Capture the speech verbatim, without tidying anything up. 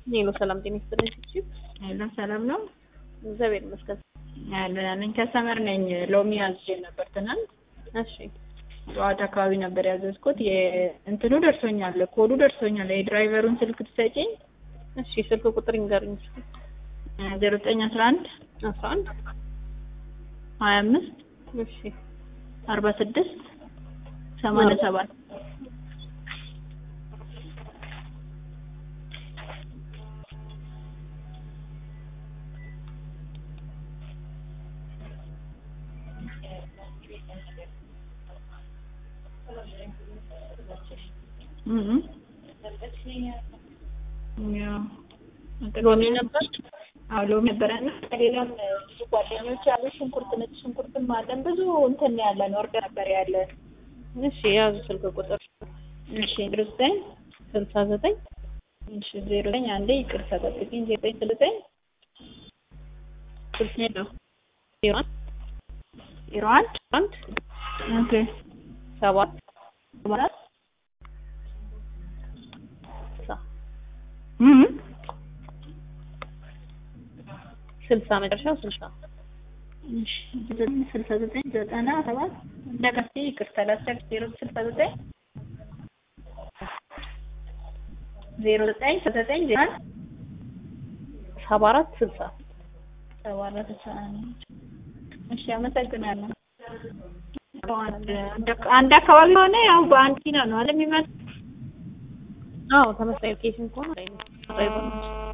ኔሎ ሰላም ጤና ይስጥልኝ። እሺ ሄሎ ሰላም ነው? እግዚአብሔር ይመስገን። ያለኝ ከሰመር ነኝ። ሎሚ አዝዤ ነበር ትናንት። እሺ ጠዋት አካባቢ ነበር ያዘዝኩት። የእንትኑ ደርሶኛል፣ ኮዱ ደርሶኛል። የድራይቨሩን ስልክ ትሰጪኝ? እሺ ስልክ ቁጥር ይንገሩኝ እስኪ። ዜሮ ዘጠኝ አስራ አንድ አስራ አንድ ሀያ አምስት እሺ አርባ ስድስት ሰማንያ ሰባት እም ያ ሎሚ ነበር። አዎ ሎሚ ነበርና ሌላም ብዙ ጓደኞች ያሉ ሽንኩርት፣ ነጭ ሽንኩርትም አለን። ብዙ እንትን ያለን ኦርደር ነበር ያለን። እሺ ያዙ ስልክ ቁጥር። እሺ ዜሮ ዘጠኝ ስልሳ ዘጠኝ እሺ ዜሮ ዘጠኝ አንዴ ይቅርታ ጠብቂኝ። ዜሮ ዘጠኝ ስልሳ ዘጠኝ ስልሳ ነው ዜሮ አንድ ዜሮ አንድ አንድ ኦኬ ሰባት ሰባት ሳ እም ስልሳ መጨረሻው ስልሳ እሺ ስልሳ ዘጠኝ ዘጠና ሰባት እንደገና ይቅርታ ላስታክ ዜሮ ስልሳ ዘጠኝ ዜሮ ዘጠኝ ስልሳ ዘጠኝ ዜሮ አንድ ሰባ አራት ስልሳ ሰባ አራት ስልሳ እሺ አመሰግናለሁ። አንድ አካባቢ ሆነ ያው በአንድ ኪሎ ነው አይደል የሚመጣው? አዎ ተመሳሳይ ሎኬሽን ከሆነ አይደል?